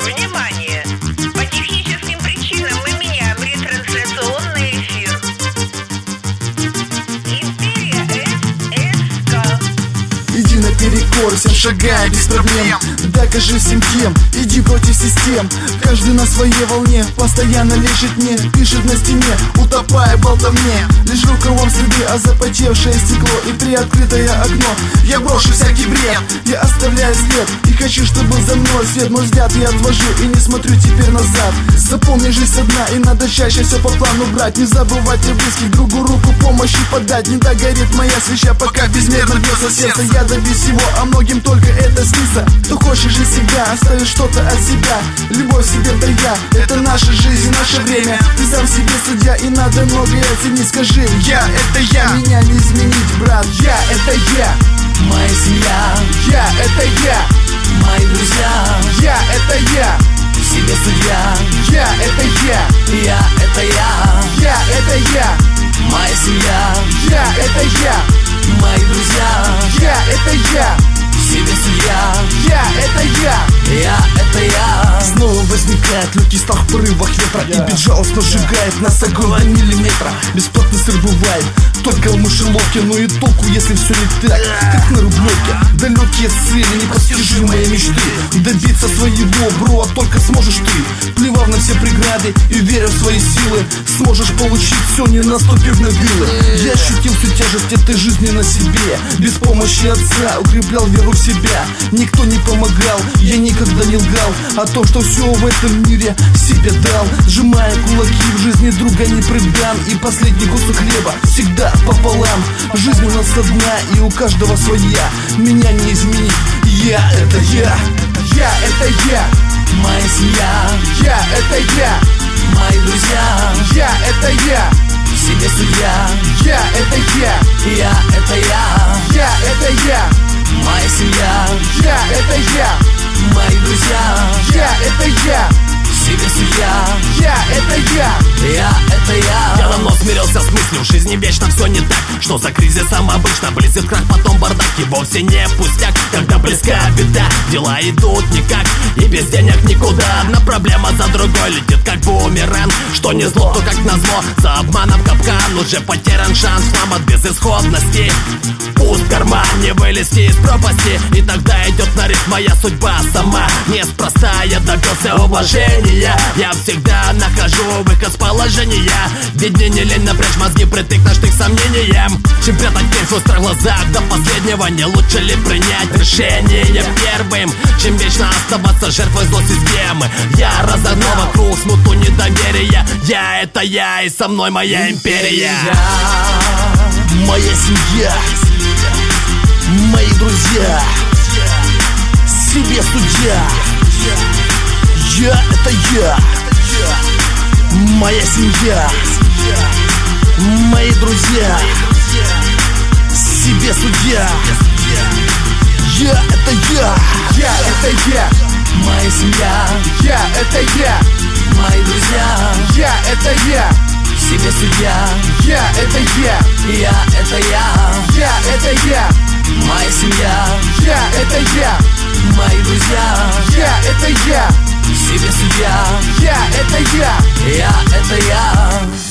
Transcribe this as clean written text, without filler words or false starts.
Внимание! По техническим причинам мы меняем ретрансляционный эфир. Империя ССК. Иди наперекор, всем шагай без проблем. Докажи всем тем, иди против систем. Каждый на своей волне, постоянно лежит мне. Пишет на стене, утопая в болтовне. Лишь рукавом следы, а запотевшее стекло и приоткрытое окно. Я брошу всякий бред, я оставляю след. И хочу, чтобы за мной свет, мой взгляд я отвожу и не смотрю теперь назад. Запомни, жизнь одна, и надо чаще все по плану брать. Не забывать о близких, другу руку помощи подать. Не догорит моя свеча, пока безмерно бьется сердце. Я добьюсь всего, а многим только это снится. Кто хочет жить всегда, оставить что-то от себя. Любовь себе дорога, это наша жизнь, наше время. Ты сам себе судья, и надо многое оценить. Скажи, я это я, меня не изменить, брат. Я это я, моя семья. Я это я, мои друзья. Я это я, себе судья. Я это я, Я это я. Я это я, моя семья. Я это я, мои друзья. Я это я, себе судья. Я это я. Это я. Снова возникает легкий страх в порывах ветра. И безжалостно сжигает нас огонь до миллиметра. Бесплатный сыр бывает только в мышеловке. Но и толку, если все не так, как на Рублевке. Далекие цели, непостижимые мечты. Добиться своего, бро, только сможешь ты. Плевав на все преграды и веря в свои силы, сможешь получить все, не наступив на вилы. Я ощутил всю тяжесть этой жизни на себе. Без помощи отца укреплял веру в себя. Никто не помогал, я никогда не лгал о том, что все в этом мире себе дал. Сжимая кулаки, в жизни друга не предам. И последний кусок хлеба всегда пополам. Жизнь у нас одна, и у каждого своя. Меня не изменить, я это я. Я это я, моя семья. Я это я, мои друзья. Я это я, себе судья. Я это я, это я. Я это я, моя семья. Я это я, мои друзья. Я это я, себе судья. Я это я, это я. Я давно смирился с мыслью, в жизни вечно все не так. Что за кризисом обычно близит крах, потом бардак. И вовсе не пустяк, когда близка беда. Дела идут никак, и без денег никуда. Одна проблема за другой летит как бумеранг. Что не зло, то как назло, за обманом капкан. Уже потерян шанс нам от безысходности. Пуст в кармане, вылезти из пропасти. И тогда идет на риск моя судьба сама. Неспроста я добился уважения. Я всегда нахожу выход с положения. Ведь мне не лень напрячь мозги, притыкнешь ты к сомнениям. Чем прятать тень в свой глазах до последнего? Не лучше ли принять решение первым, чем вечно оставаться жертвой злой системы? Я разогнал вокруг смуту недоверия. Я это я, и со мной моя империя. моя семья, мои друзья, себе судья. Я это я, моя семья, мои друзья, себе судья. Я это я, это я, моя семья. это я, мои друзья. это я, себе судья. это я, это я. это я, моя семья. это я, мои друзья. это я, себе судья. это я, это я.